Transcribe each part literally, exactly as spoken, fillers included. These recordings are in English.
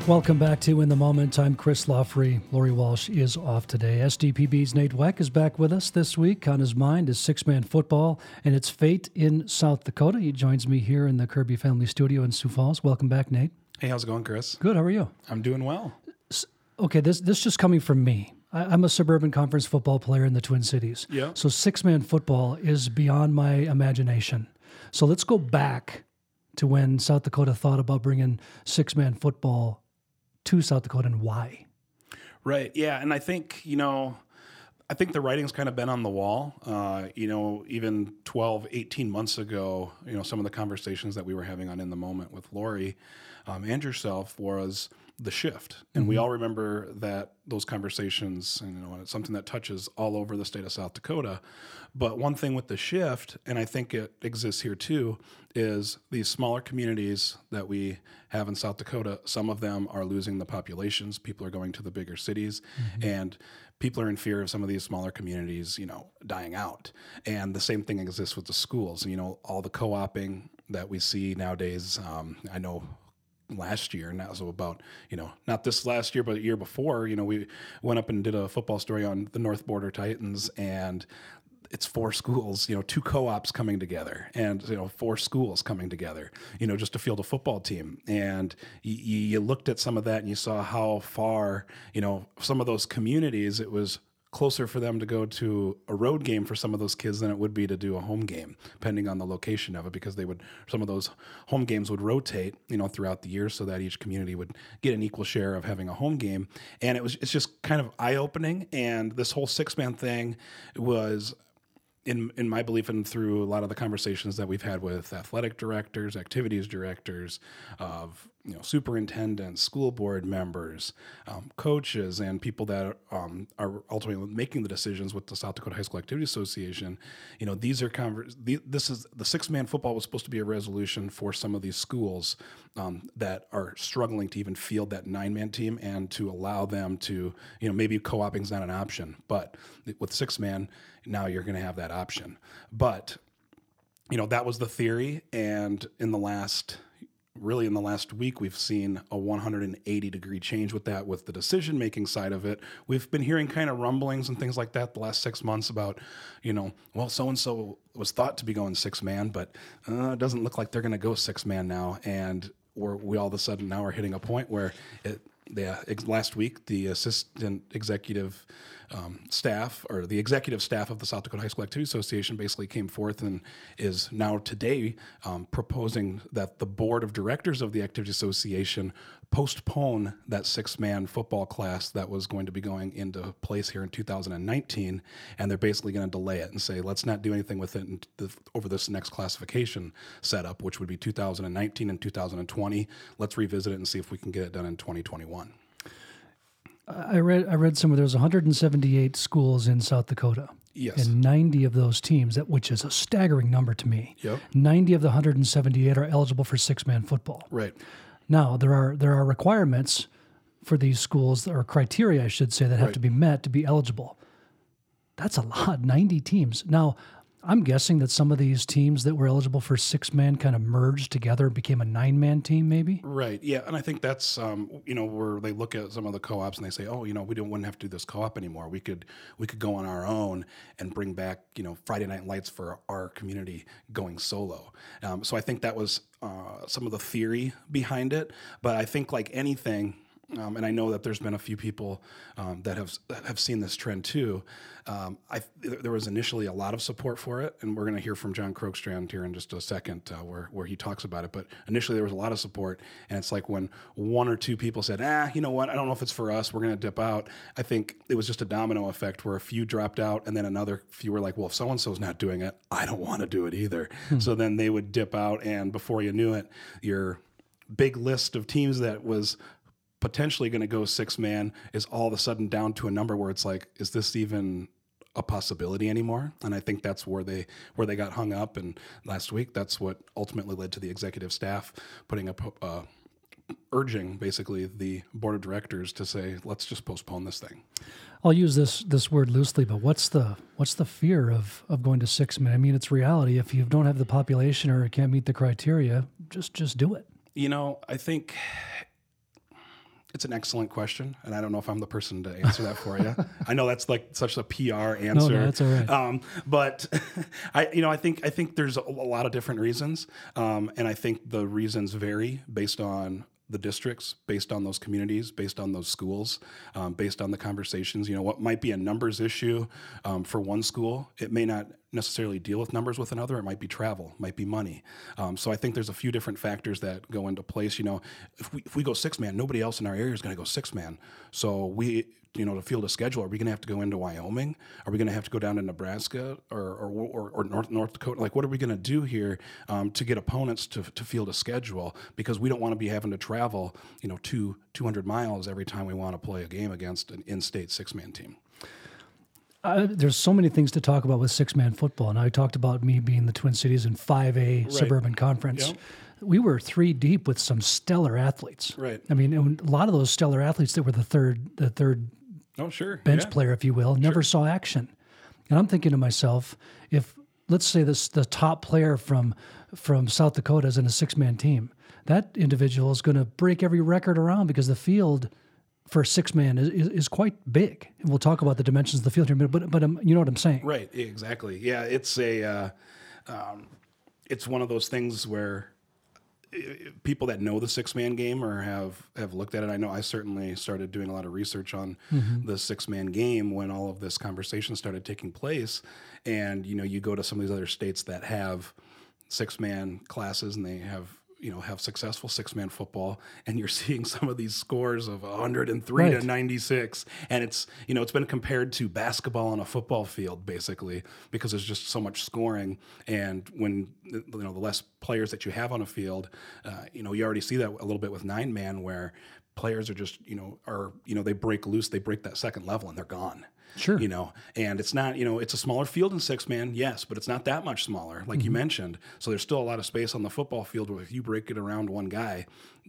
Welcome back to In the Moment. I'm Chris Lawfrey. Lori Walsh is off today. S D P B's Nate Weck is back with us this week. On his mind is six-man football and its fate in South Dakota. He joins me here in the Kirby Family Studio in Sioux Falls. Welcome back, Nate. Hey, how's it going, Chris? Good. How are you? I'm doing well. Okay, this this just coming from me. I, I'm a suburban conference football player in the Twin Cities. Yeah. So six-man football is beyond my imagination. So let's go back to when South Dakota thought about bringing six-man football to South Dakota and why. Right. Yeah. And I think, you know, I think the writing's kind of been on the wall. Uh, you know, even twelve, eighteen months ago, you know, some of the conversations that we were having on In the Moment with Lori um, and yourself was the shift. And mm-hmm. we all remember that those conversations, and, you know, it's something that touches all over the state of South Dakota. But one thing with the shift, and I think it exists here too, is these smaller communities that we have in South Dakota. Some of them are losing the populations. People are going to the bigger cities, mm-hmm. and people are in fear of some of these smaller communities, you know, dying out. And the same thing exists with the schools. You know, all the co-oping that we see nowadays. Um, I know last year, and that was about, you know, not this last year, but the year before, you know, we went up and did a football story on the North Border Titans, and it's four schools, you know, two co-ops coming together, and, you know, four schools coming together, you know, just to field a football team. And you, you looked at some of that and you saw how far, you know, some of those communities, it was closer for them to go to a road game for some of those kids than it would be to do a home game, depending on the location of it, because they would, some of those home games would rotate, you know, throughout the year so that each community would get an equal share of having a home game. And it was, it's just kind of eye-opening. And this whole six-man thing was, in in my belief, and through a lot of the conversations that we've had with athletic directors, activities directors, of you know superintendents, school board members, um, coaches, and people that um, are ultimately making the decisions with the South Dakota High School Activity Association, you know, these are conver- the, this is the six-man football was supposed to be a resolution for some of these schools um, that are struggling to even field that nine-man team, and to allow them to, you know, maybe co-oping is not an option, but with six-man, now you're going to have that option. But, you know, that was the theory. And in the last, really in the last week, we've seen a one hundred eighty degree change with that, with the decision-making side of it. We've been hearing kind of rumblings and things like that the last six months about, you know, well, so-and-so was thought to be going six-man, but uh, it doesn't look like they're going to go six-man now. And we're, we all of a sudden now are hitting a point where it, yeah, ex- last week, the assistant executive um, staff, or the executive staff of the South Dakota High School Activity Association, basically came forth and is now today um, proposing that the board of directors of the Activity Association postpone that six-man football class that was going to be going into place here in two thousand nineteen, and they're basically going to delay it and say, let's not do anything with it in the, over this next classification setup, which would be two thousand nineteen and two thousand twenty. Let's revisit it and see if we can get it done in twenty twenty-one. I read I read somewhere there was one hundred seventy-eight schools in South Dakota. Yes. And ninety of those teams, that which is a staggering number to me. Yep. ninety of the one hundred seventy-eight are eligible for six-man football. Right. Now, there are there are requirements for these schools, or criteria, I should say, that have right. to be met to be eligible. That's a lot, ninety teams. Now, I'm guessing that some of these teams that were eligible for six-man kind of merged together and became a nine-man team, maybe? Right, yeah, and I think that's, um, you know, where they look at some of the co-ops and they say, oh, you know, we don't wouldn't have to do this co-op anymore. We could we could go on our own and bring back, you know, Friday Night Lights for our community going solo. Um, so I think that was uh, some of the theory behind it. But I think, like anything, Um, and I know that there's been a few people um, that have have seen this trend too. Um, I, there was initially a lot of support for it, and we're going to hear from John Krokstrand here in just a second, uh, where where he talks about it. But initially, there was a lot of support, and it's like when one or two people said, "Ah, you know what? I don't know if it's for us. We're going to dip out." I think it was just a domino effect where a few dropped out, and then another few were like, "Well, if so and so's not doing it, I don't want to do it either." Hmm. So then they would dip out, and before you knew it, your big list of teams that was potentially going to go six-man is all of a sudden down to a number where it's like, is this even a possibility anymore? And I think that's where they where they got hung up. And last week, that's what ultimately led to the executive staff putting up, uh, urging basically the board of directors to say, let's just postpone this thing. I'll use this this word loosely, but what's the what's the fear of, of going to six-man? I mean, it's reality. If you don't have the population or can't meet the criteria, just just do it. You know, I think It's an excellent question, and I don't know if I'm the person to answer that for you. I know that's like such a P R answer. No, no, that's all right. Um, but I, you know, I think I think there's a, a lot of different reasons, um, and I think the reasons vary based on the districts, based on those communities, based on those schools, um, based on the conversations. You know, what might be a numbers issue um, for one school, it may not necessarily deal with numbers with another. It might be travel, might be money. Um, so I think there's a few different factors that go into place. You know, if we if we go six man, nobody else in our area is going to go six man. So we, you know, to field a schedule, are we going to have to go into Wyoming? Are we going to have to go down to Nebraska or or, or, or North North Dakota? Like, what are we going to do here um, to get opponents to to field a schedule? Because we don't want to be having to travel, you know, two two hundred miles every time we want to play a game against an in-state six man team. Uh, there's so many things to talk about with six-man football. And I talked about me being the Twin Cities in five A right. suburban conference. Yep. We were three deep with some stellar athletes. Right. I mean, a lot of those stellar athletes that were the third, the third oh, sure. bench yeah. player, if you will, never sure. saw action. And I'm thinking to myself, if let's say this the top player from from South Dakota is in a six-man team, that individual is going to break every record around because the field for a six-man is, is, is quite big. And we'll talk about the dimensions of the field here, but but um, you know what I'm saying. Right, exactly. Yeah, it's a uh, um, it's one of those things where people that know the six-man game or have, have looked at it, I know I certainly started doing a lot of research on mm-hmm. the six-man game when all of this conversation started taking place. And, you know, you go to some of these other states that have six-man classes and they have you know, have successful six-man football, and you're seeing some of these scores of one hundred three right. to ninety-six, and it's, you know, it's been compared to basketball on a football field, basically, because there's just so much scoring, and when, you know, the less players that you have on a field, uh, you know, you already see that a little bit with nine-man, where players are just, you know, are, you know, they break loose, they break that second level, and they're gone. Sure. You know, and it's not, you know, it's a smaller field in six man, yes, but it's not that much smaller, like mm-hmm. you mentioned. So there's still a lot of space on the football field where if you break it around one guy,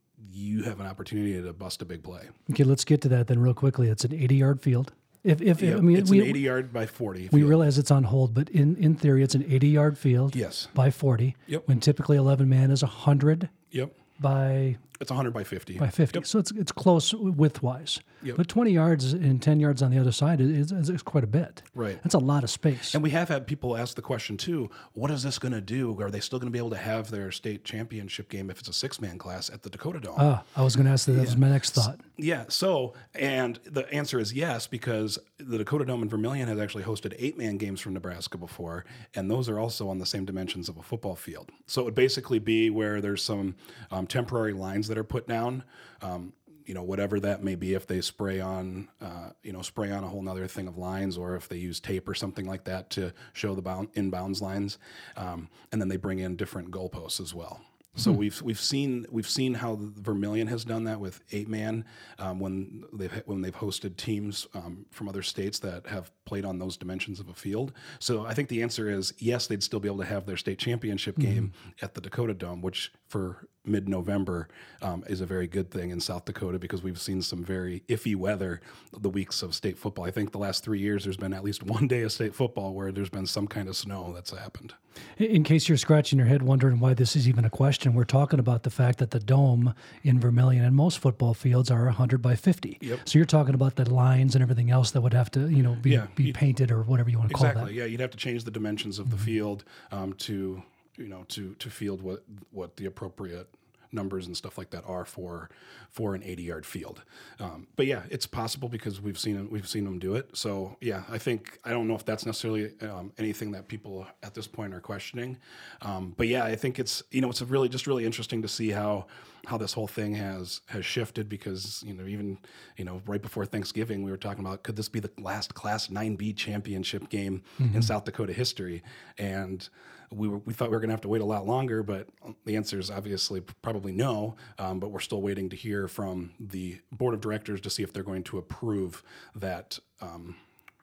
you have an opportunity to bust a big play. Okay, let's get to that then real quickly. It's an eighty-yard field. If if yep, I mean, it's we, an eighty-yard by forty. We field. realize it's on hold, but in, in theory, it's an eighty-yard field. Yes. By forty. Yep. When typically eleven man is one hundred. Yep. By it's one hundred by fifty. By fifty. Yep. So it's it's close width-wise. Yep. But twenty yards and ten yards on the other side is, is, is quite a bit. Right. That's a lot of space. And we have had people ask the question, too, what is this going to do? Are they still going to be able to have their state championship game if it's a six-man class at the Dakota Dome? Ah, I was going to ask that. That yeah. was my next thought. Yeah, so, and the answer is yes, because the Dakota Dome in Vermilion has actually hosted eight-man games from Nebraska before, and those are also on the same dimensions of a football field. So it would basically be where there's some um, temporary lines that are put down, um, you know, whatever that may be, if they spray on, uh, you know, spray on a whole nother thing of lines, or if they use tape or something like that to show the bound, inbounds lines, um, and then they bring in different goalposts as well. So hmm. we've we've seen we've seen how the Vermilion has done that with eight man um, when they've when they've hosted teams um, from other states that have played on those dimensions of a field. So I think the answer is yes, they'd still be able to have their state championship mm-hmm. game at the Dakota Dome, which for mid-November um, is a very good thing in South Dakota, because we've seen some very iffy weather the weeks of state football. I think the last three years there's been at least one day of state football where there's been some kind of snow that's happened. In case you're scratching your head wondering why this is even a question, we're talking about the fact that the dome in Vermilion and most football fields are one hundred by fifty. Yep. So you're talking about the lines and everything else that would have to, you know, be, yeah, be painted or whatever you want to exactly, call that. Yeah, you'd have to change the dimensions of mm-hmm. the field um, to, you know, to to field what what the appropriate numbers and stuff like that are for for an eighty-yard field. Um, but yeah, it's possible because we've seen we've seen them do it. So yeah, I think I don't know if that's necessarily um, anything that people at this point are questioning. Um, but yeah, I think it's you know it's really just really interesting to see how how this whole thing has has shifted, because you know even you know right before Thanksgiving we were talking about, could this be the last Class nine B championship game mm-hmm. in South Dakota history? And we were, we thought we were going to have to wait a lot longer, but the answer is obviously probably no. Um, but we're still waiting to hear from the board of directors to see if they're going to approve that, um,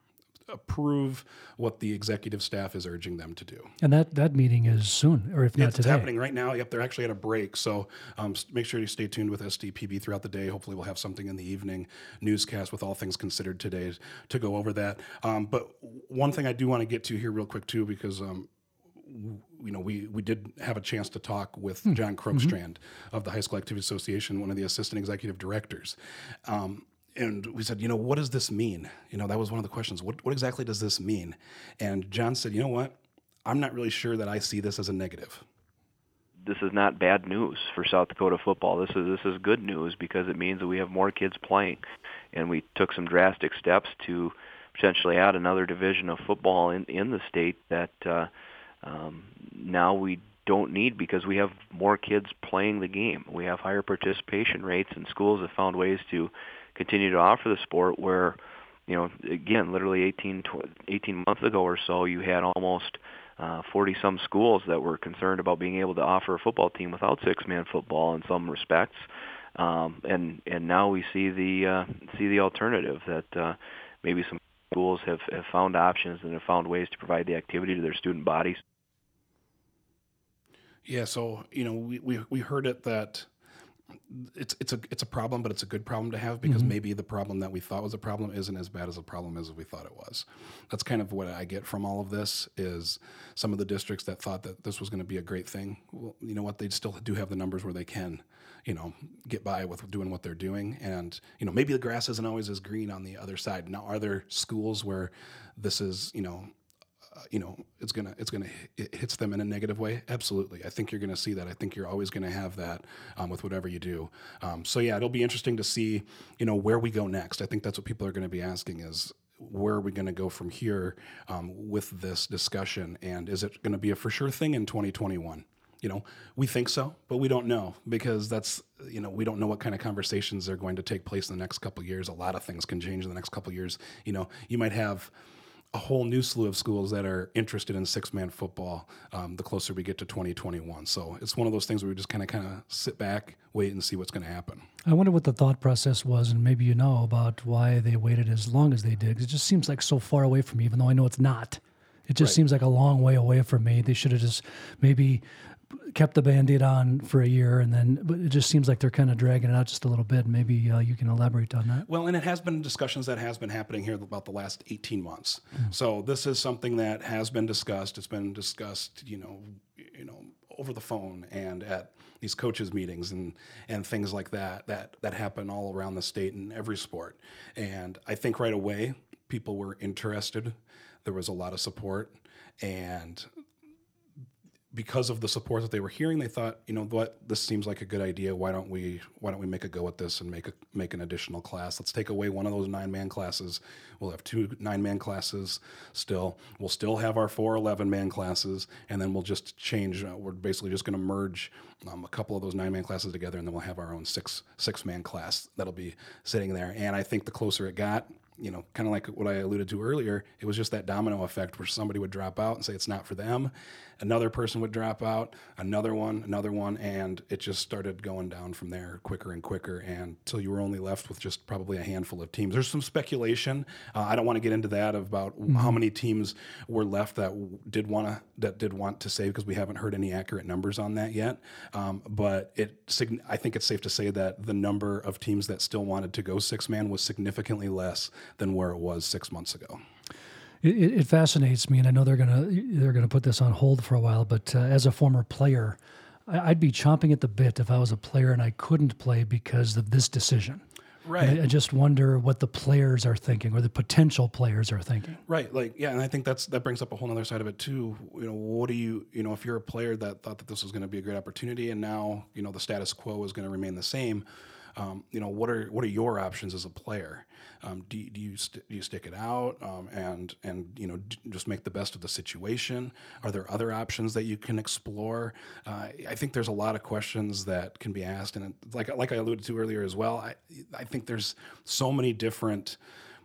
approve what the executive staff is urging them to do. And that, that meeting is soon, or if not it's, today. It's happening right now. Yep, they're actually at a break. So um, make sure you stay tuned with S D P B throughout the day. Hopefully we'll have something in the evening newscast with all things considered today to go over that. Um, but one thing I do want to get to here real quick too, because um, you know, we, we did have a chance to talk with mm. John Krokstrand mm-hmm. of the High School Activity Association, one of the assistant executive directors. Um, and we said, you know, what does this mean? You know, that was one of the questions. What, what exactly does this mean? And John said, you know what? I'm not really sure that I see this as a negative. This is not bad news for South Dakota football. This is this is good news because it means that we have more kids playing, and we took some drastic steps to potentially add another division of football in in the state that uh, um, now we don't need because we have more kids playing the game. We have higher participation rates, and schools have found ways to continue to offer the sport. Where, you know, again, literally eighteen, eighteen months ago or so, you had almost Uh, forty-some schools that were concerned about being able to offer a football team without six-man football in some respects, um, and and now we see the uh, see the alternative that uh, maybe some schools have, have found options and have found ways to provide the activity to their student bodies. Yeah, so you know we we, we heard it that it's it's a it's a problem, but it's a good problem to have because mm-hmm. maybe the problem that we thought was a problem isn't as bad as a problem as we thought it was. That's kind of what I get from all of this is some of the districts that thought that this was going to be a great thing. Well, you know what? They still do have the numbers where they can, you know, get by with doing what they're doing. And, you know, maybe the grass isn't always as green on the other side. Now, are there schools where this is, you know, Uh, you know, it's gonna it's gonna it hits them in a negative way? Absolutely. I think you're gonna see that. I think you're always gonna have that um, with whatever you do. Um, so yeah, it'll be interesting to see, you know, where we go next. I think that's what people are going to be asking is where are we going to go from here um, with this discussion, and is it going to be a for sure thing in twenty twenty-one? You know, we think so, but we don't know because that's, you know, we don't know what kind of conversations are going to take place in the next couple of years. A lot of things can change in the next couple of years. You know, you might have a whole new slew of schools that are interested in six-man football um, the closer we get to twenty twenty-one. So it's one of those things where we just kind of kind of sit back, wait, and see what's going to happen. I wonder what the thought process was, and maybe you know about why they waited as long as they did, because it just seems like so far away from me, even though I know it's not. It just right. seems like a long way away from me. They should have just maybe kept the Band-Aid on for a year, and then but it just seems like they're kind of dragging it out just a little bit. Maybe uh, you can elaborate on that. Well, and it has been discussions that has been happening here about the last eighteen months. Mm. So this is something that has been discussed. It's been discussed, you know, you know, over the phone and at these coaches meetings and, and things like that, that, that happen all around the state in every sport. And I think right away people were interested. There was a lot of support, and because of the support that they were hearing, they thought, you know what, this seems like a good idea. Why don't we why don't we make a go at this and make a make an additional class? Let's take away one of those nine-man classes. We'll have two nine-man classes still. We'll still have our four eleven-man classes, and then we'll just change. Uh, we're basically just going to merge um, a couple of those nine-man classes together, and then we'll have our own six six-man class that'll be sitting there. And I think the closer it got, you know, kind of like what I alluded to earlier, it was just that domino effect where somebody would drop out and say it's not for them. Another person would drop out, another one, another one, and it just started going down from there quicker and quicker until you were only left with just probably a handful of teams. There's some speculation. Uh, I don't want to get into that about mm-hmm. how many teams were left that did want to that did want to save, because we haven't heard any accurate numbers on that yet. Um, but it, I think it's safe to say that the number of teams that still wanted to go six-man was significantly less than where it was six months ago. It, it fascinates me, and I know they're gonna they're gonna put this on hold for a while. But uh, as a former player, I, I'd be chomping at the bit if I was a player and I couldn't play because of this decision. Right. I, I just wonder what the players are thinking, or the potential players are thinking. Right. Like, yeah, and I think that's that brings up a whole other side of it too. You know, what do you, you know, if you're a player that thought that this was going to be a great opportunity, and now, you know, the status quo is going to remain the same. Um, you know, what are what are your options as a player? Um, do, do you st- do you stick it out um, and and you know d- just make the best of the situation? Are there other options that you can explore? Uh, I think there's a lot of questions that can be asked, and like like I alluded to earlier as well. I I think there's so many different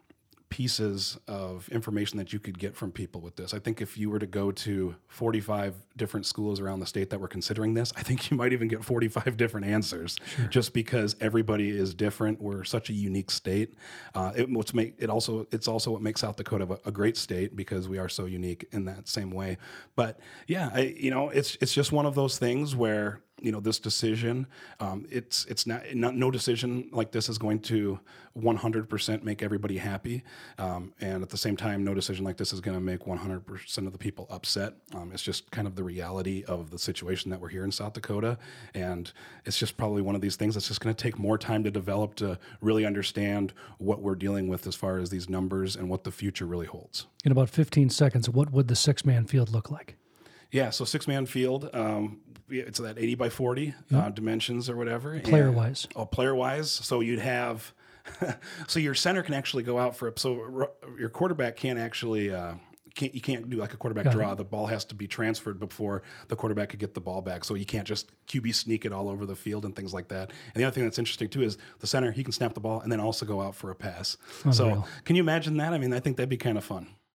pieces of information that you could get from people with this. I think if you were to go to forty-five different schools around the state that were considering this, I think you might even get forty-five different answers, sure. just because everybody is different. We're such a unique state. Uh, it, what's make, it also, it's also what makes South Dakota a, a great state, because we are so unique in that same way. But yeah, I, you know, it's it's just one of those things where you know, this decision, um, it's it's not, not no decision like this is going to one hundred percent make everybody happy, um, and at the same time, no decision like this is going to make one hundred percent of the people upset. Um, it's just kind of the reality of the situation that we're here in South Dakota, and it's just probably one of these things that's just going to take more time to develop to really understand what we're dealing with as far as these numbers and what the future really holds. In about fifteen seconds, what would the six-man field look like? Yeah, so six-man field, um, it's that eighty by forty mm-hmm. uh, dimensions or whatever. Player-wise. Oh, player-wise. So you'd have, so your center can actually go out for, so your quarterback can't actually, uh, can't, you can't do like a quarterback Got draw. It. The ball has to be transferred before the quarterback could get the ball back. So you can't just Q B sneak it all over the field and things like that. And the other thing that's interesting too is the center, he can snap the ball and then also go out for a pass. Unreal. So can you imagine that? I mean, I think that'd be kind of fun.